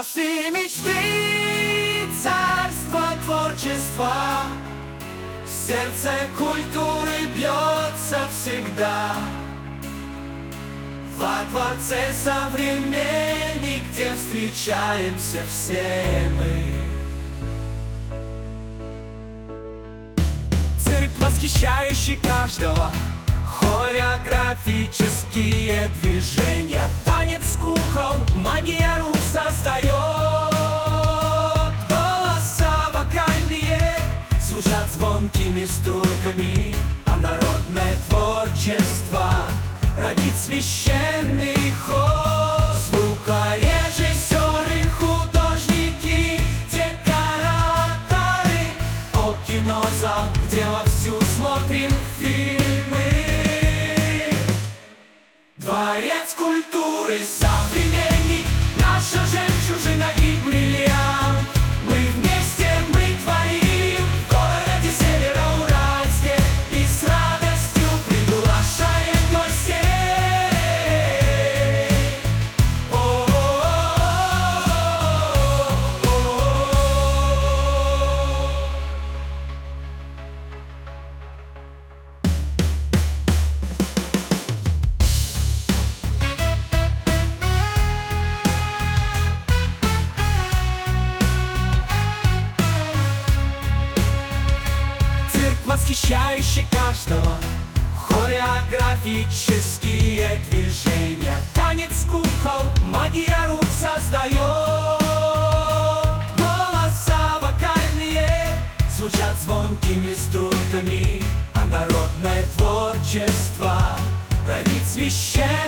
Наши мечты, царство творчества, сердце культуры бьется всегда. Во дворце современник, где встречаемся все мы. Цирк, восхищающий каждого, хореографические движения, танец кукол, магия рук создает. Голоса вокальные звучат звонкими струйками, а народное творчество родит священный хор. Звукорежиссеры, художники, декораторы, о кинозал, где вовсю смотрим фильмы. Дворец культуры, современник, наша жемчужина и бриллиант. Мы вместе, мы творим в городе Североуральске и с радостью приглашаем гостей. Восхищающий каждого, хореографические движения, танец кукол, магия рук создает. Голоса вокальные звучат звонкими струйками, а народное творчество родит священный